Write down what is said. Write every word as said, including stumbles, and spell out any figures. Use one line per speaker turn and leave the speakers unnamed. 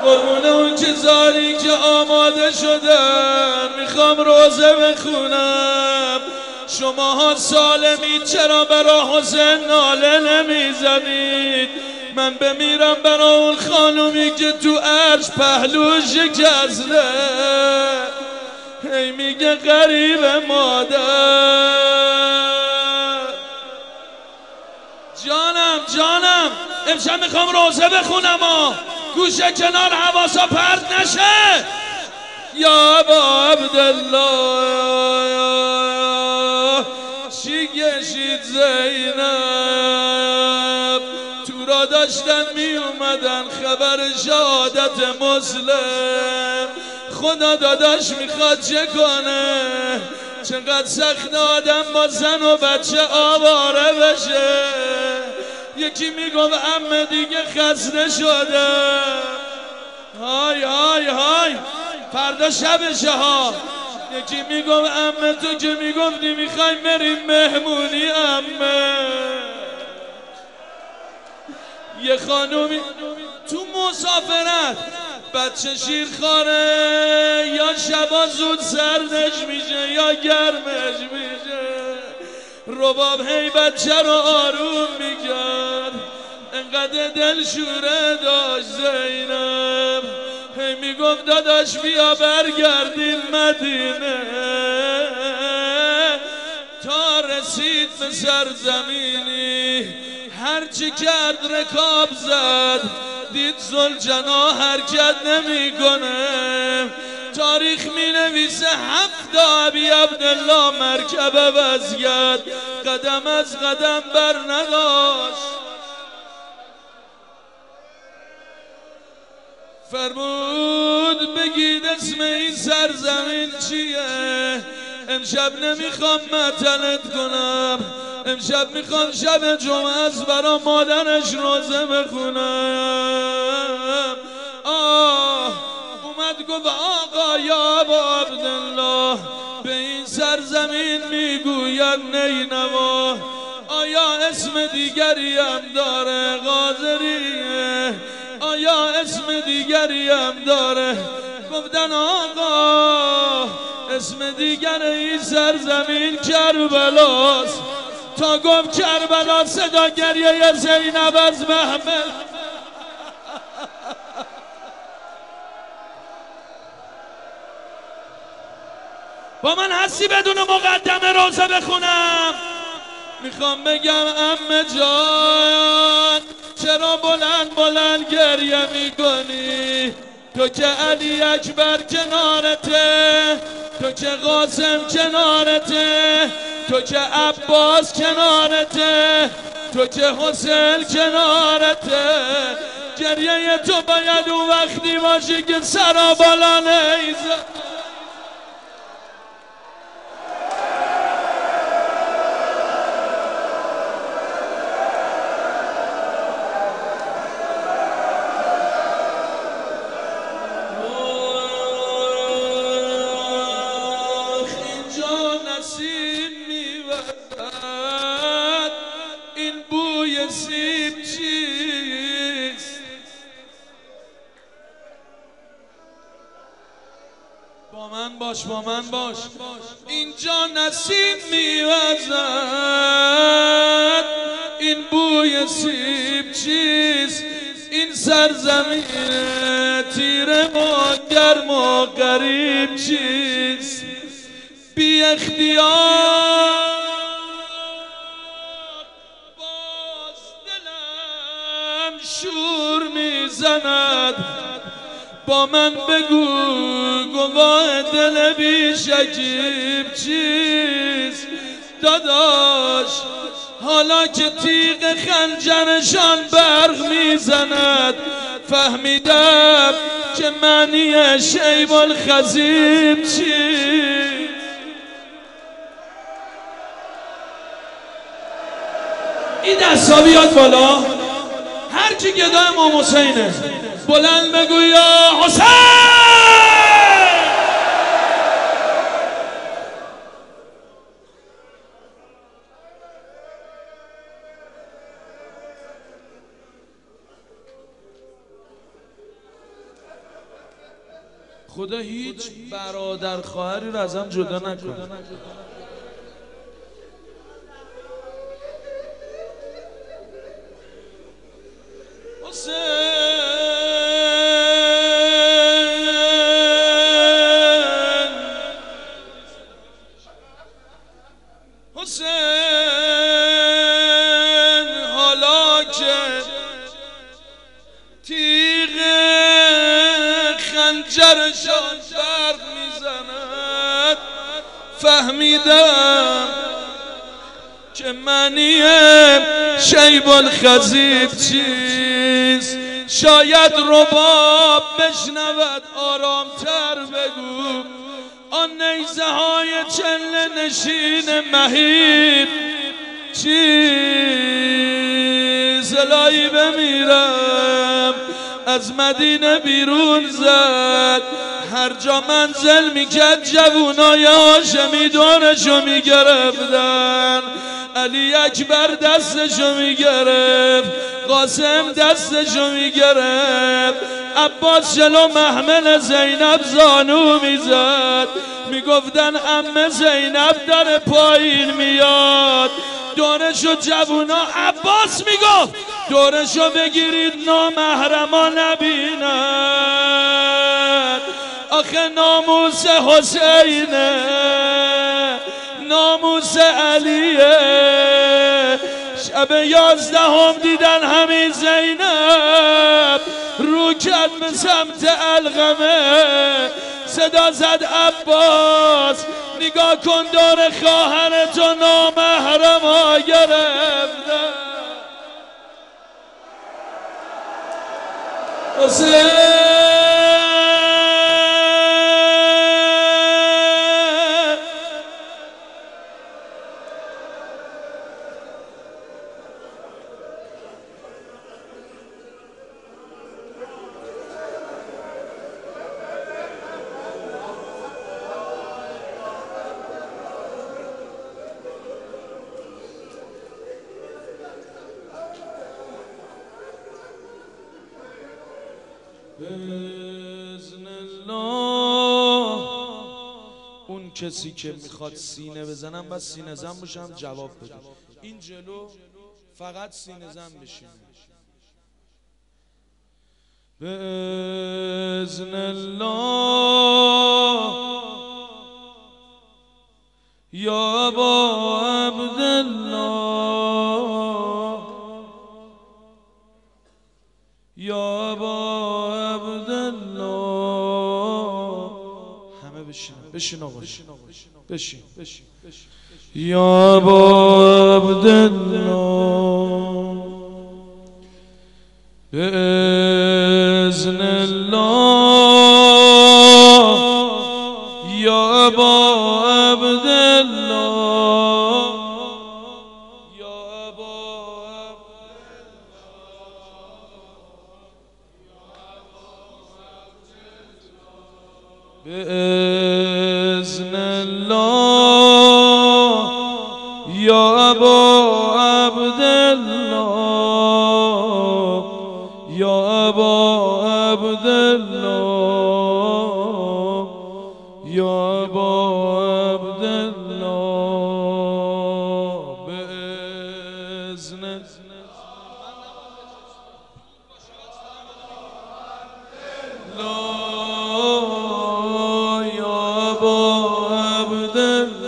قربون اون چیزایی که آماده شدن میخوام روزه بخونم. شماها سالمید چرا برا حسین ناله نمیزنید؟ من بمیرم برا اون خانومی که تو عرش پهلو شکسته، هی میگه غریب مادر. جانم جانم امشب میخوام روزه بخونم ها، گوشه کنار حواسا پرت نشه. یا ابا عبدالله چی کشید زینب؟ تو را داشتن می اومدن خبر شهادت مسلم. خدا داداش میخواد چه کنه؟ چقدر سخت آدم با زن و بچه آواره بشه. یکی میگم عمه دیگه خسته شده. های های های فردا شبشه ها. یکی میگم عمه تو که میگفتی میخوایم بریم مهمونی عمه. یه خانومی تو مسافرت بچه شیرخواره، یا شبا زود سردش میشه یا گرمش میشه. رباب هی بچه رو آروم میکرد، انقدر دلشوره داشت زینب. هی میگفت داداش بیا برگردیم مدینه. تا رسید به سرزمینی هرچی کرد رکاب زد، دید زلجنا حرکت نمیکنه. تاریخ می نویسه هفت ابی عبدالله مرکب عوض کرد، قدم از قدم بر نداشت. فرمود بگید اسم این سرزمین چیه؟ امشب نمیخوام مطلت کنم، امشب میخوام شب جمعه از برا مادرش روزه بخونم. آه اومد گفت آقا یا ابا عبدالله به این سرزمین میگوید نینوا. آیا اسم دیگری هم داره؟ قاضریه. آیا اسم دیگری هم داره؟ گفتن آقا اسم دیگر این سرزمین کربلاست. تا گفت کربلا صدا گریه زینب از محمل. با من هستی بدون مقدمه روزه بخونم؟ میخوام بگم عمه جان چرا بلند بلند گریه میکنی؟ تو که علی اکبر کنارته، تو که قاسم کنارته، تو که عباس کنارته، تو که حسین کنارته. گریه تو باید اون وقتی باشی که سرا بالا نیزه. این بوی سیب چیست؟ با من باش با من باش. اینجا نسیم میوزد، این بوی سیب چیست؟ این سرزمین تیره و گرم و غریب چیست؟ بی اختیار باز دلم شور میزند. با من بگو گواه دل بی شکیب چیست؟ داداش حالا که تیغ خنجرشان برق میزند فهمیدم که معنی شیب الخزیب چیست. این دستا بیاد بالا، هر کی گدای امام حسینه بلند بگو یا حسین. خدا هیچ برادر خواهری رو ازم جدا نکنه. حسین حسین حالا که تیغ خنجرشان برق میزند فهمیدم که معنی شیب الخضیب چیست. شاید رباب بشنود آرامتر بگو آن نیزه های چله نشین مهیب چیست. الهی بمیرم از مدینه بیرون زد، هر جا منزل میکرد جوونای هاشمی دورشو میگرفتن. علی اکبر دستشو میگرفت، قاسم دستشو میگرفت، عباس جلو محمل زینب زانو میزد، میگفتن عمه زینب در پایین میاد. دورشو جوونا عباس میگفت دورشو بگیرید نامحرما نبینن. آخه ناموس حسینه، ناموس علیه. شب یازدهم دیدن همین زینب رو کرد به سمت القمه، صدا زد عباس نگاه کن دور خواهرتو نامحرما گرفتن. حسین بِإِذْنِ الله. اون کسی که میخواد سینه بزنم بس سینه زن باشم جواب بده. این جلو فقط سینه زن بشینه. بِإِذْنِ الله یا ابا عبدالله، یا ابا همه بشین بشین آقا بشین بشین. یا ابا عبدالله بِإِذْنِ الله یا ابا عبدالله، یا ابا بِإِذْنِ الله یا ابا عبدالله، یا ابا عبدالله، یا ابا عبدالله بِإِذْنِ الله یا ابا عبدالله.